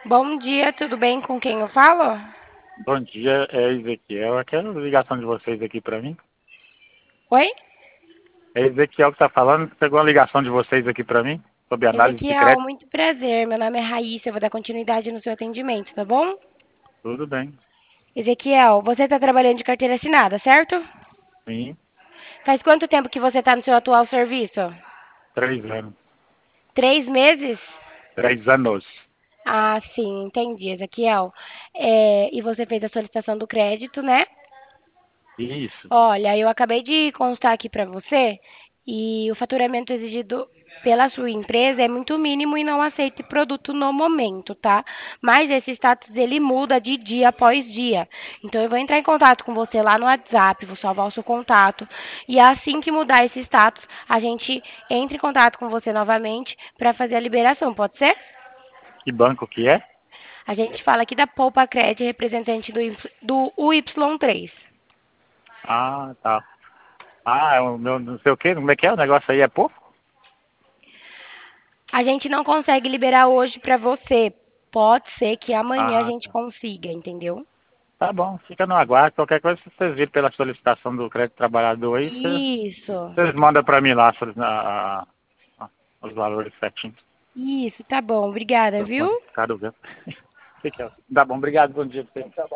Bom dia, tudo bem com quem eu falo? Bom dia, é Ezequiel. Aquela ligação de vocês aqui para mim. Oi? É Ezequiel que está falando. Pegou a ligação de vocês aqui para mim sobre análise de Ezequiel, crédito. muito prazer. Meu nome é Raíssa, eu vou dar continuidade no seu atendimento, tá bom? Tudo bem. Ezequiel, você está trabalhando de carteira assinada, certo? Sim, Faz quanto tempo que você está no seu atual serviço? 3 anos. 3 meses? 3 anos. Ah, sim, entendi, Ezequiel. E você fez a solicitação do crédito, né? Isso. Olha, eu acabei de constar aqui para você e o faturamento exigido pela sua empresa é muito mínimo e não aceita produto no momento, tá? Mas esse status ele muda de dia após dia. Então eu vou entrar em contato com você lá no WhatsApp, vou salvar o seu contato e assim que mudar esse status, a gente entra em contato com você novamente para fazer a liberação, pode ser? Que banco que é? A gente fala aqui da Poupa Cred, representante do UY3. Ah, tá. Ah, é o meu não sei o quê. Como é que é? O negócio aí é pouco? A gente não consegue liberar hoje para você. Pode ser que amanhã a Ah, gente tá. consiga, entendeu? Tá bom, fica no aguardo. Qualquer coisa, se vocês virem pela solicitação do crédito trabalhador aí, Isso. vocês mandam para mim lá os valores certinhos. Isso, tá bom. Obrigada, Eu viu? quero ver. Tá bom, obrigado, bom dia pra você.